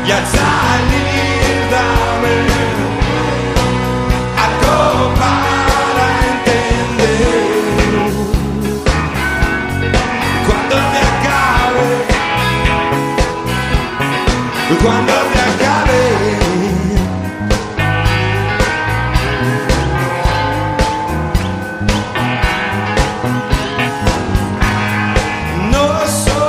y al salir dame algo para entender. Cuando te acabe, cuando te